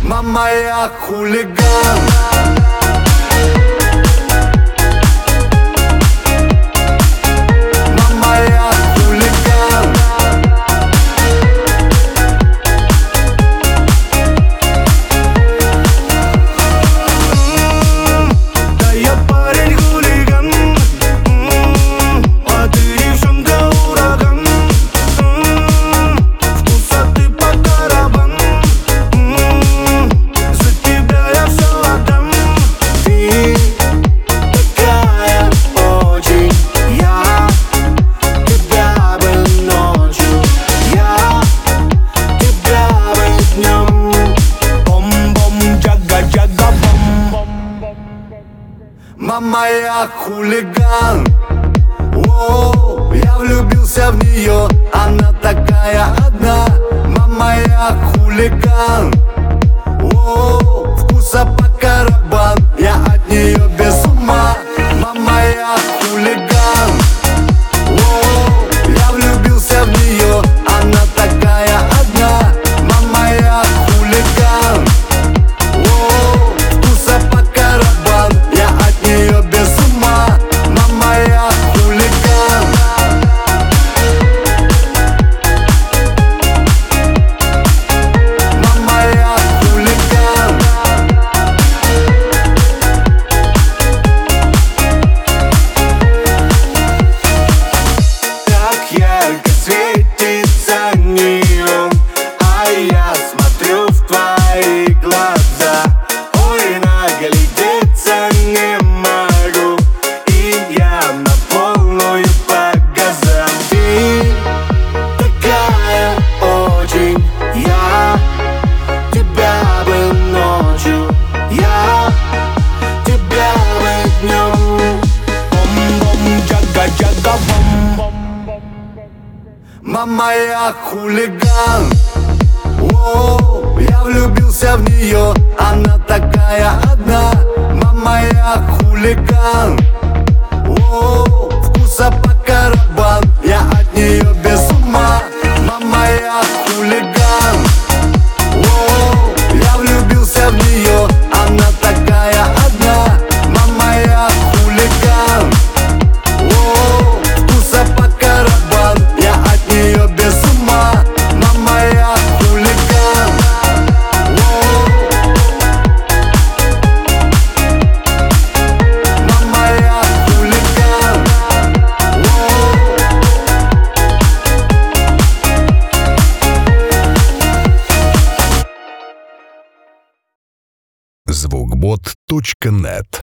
Мама, я хулиган. Мама, я хулиган. Да я парень хулиган, а ты девчонка ураган. Вкусоты по барабан, за тебя я все отдам. Ты такая очень, я тебя бы ночью, я тебя бы днем. Бом-бом, джага-джага, бом. Мама, я хулиган. О, я влюбился в нее, она такая одна. Мама, я хулиган. О, вкуса по карабан, я от нее без ума. Мама, я хулиган. О, я влюбился в нее, она такая одна. Мама, я хулиган. О, вкуса по карабан, я от нее без ума. Мама, я хулиган. Мама, я хулиган. Так ярко светится неон, а я смотрю в твои глаза. Ой, наглядеться не могу, и я на полную по газам. Ты такая очень, я тебя бы ночью, я тебя бы днем. Бом-бом, джага-джага, бом. Мама, я хулиган. О, я влюбился в нее, она такая одна. Мама, я хулиган. О, вкуса по карабан, я от нее без ума. Мама, я хулиган. О, я влюбился в нее, она такая одна. Мама, я хулиган. О, вкуса по карабан, я от нее без ума. Мама, я хулиган. Мама, я хулиган. Звукбот.нет